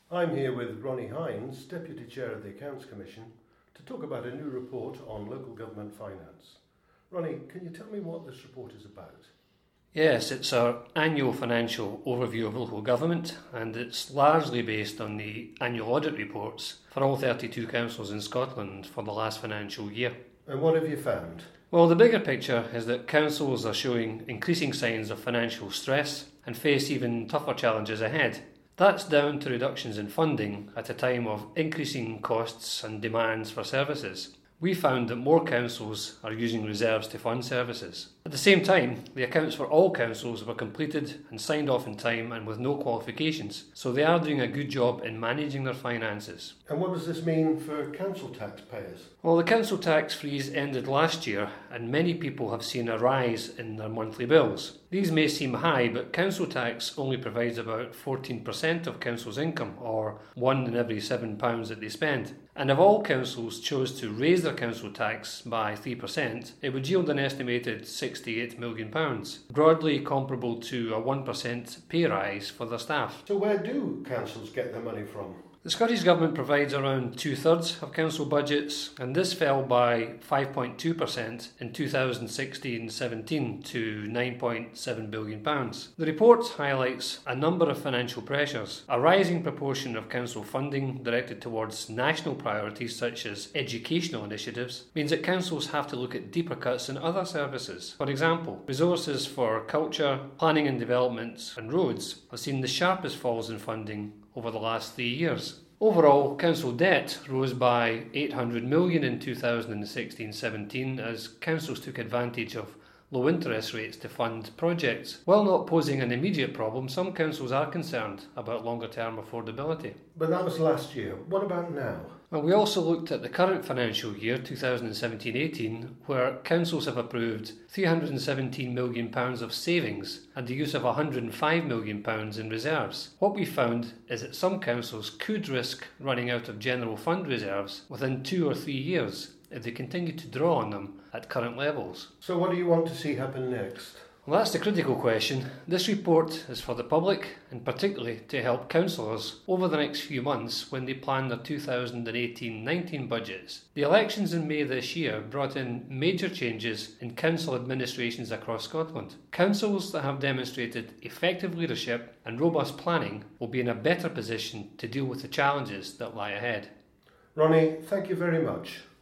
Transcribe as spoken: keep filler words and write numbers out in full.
I'm here with Ronnie Hines, Deputy Chair of the Accounts Commission, to talk about a new report on local government finance. Ronnie, can you tell me what this report is about? Yes, it's our annual financial overview of local government, and it's largely based on the annual audit reports for all thirty-two councils in Scotland for the last financial year. And what have you found? Well, the bigger picture is that councils are showing increasing signs of financial stress and face even tougher challenges ahead. That's down to reductions in funding at a time of increasing costs and demands for services. We found that more councils are using reserves to fund services. At the same time, the accounts for all councils were completed and signed off in time and with no qualifications, so they are doing a good job in managing their finances. And what does this mean for council taxpayers? Well, the council tax freeze ended last year, and many people have seen a rise in their monthly bills. These may seem high, but council tax only provides about fourteen percent of council's income, or one in every seven pounds that they spend. And if all councils chose to raise their council tax by three percent, it would yield an estimated sixty-eight million pounds, broadly comparable to a one percent pay rise for their staff. So where do councils get their money from? The Scottish Government provides around two-thirds of council budgets, and this fell by five point two percent in two thousand sixteen seventeen to nine point seven billion pounds. The report highlights a number of financial pressures. A rising proportion of council funding directed towards national priorities such as educational initiatives means that councils have to look at deeper cuts in other services. For example, resources for culture, planning and development and roads have seen the sharpest falls in funding over the last three years. Overall, council debt rose by eight hundred million pounds in two thousand sixteen seventeen as councils took advantage of low interest rates to fund projects. While not posing an immediate problem, some councils are concerned about longer term affordability. But that was last year. What about now? Well, we also looked at the current financial year, two thousand seventeen eighteen, where councils have approved three hundred seventeen million pounds of savings and the use of one hundred five million pounds in reserves. What we found is that some councils could risk running out of general fund reserves within two or three years if they continue to draw on them at current levels. So what do you want to see happen next? Well, that's the critical question. This report is for the public and particularly to help councillors over the next few months when they plan their two thousand eighteen nineteen budgets. The elections in May this year brought in major changes in council administrations across Scotland. Councils that have demonstrated effective leadership and robust planning will be in a better position to deal with the challenges that lie ahead. Ronnie, thank you very much.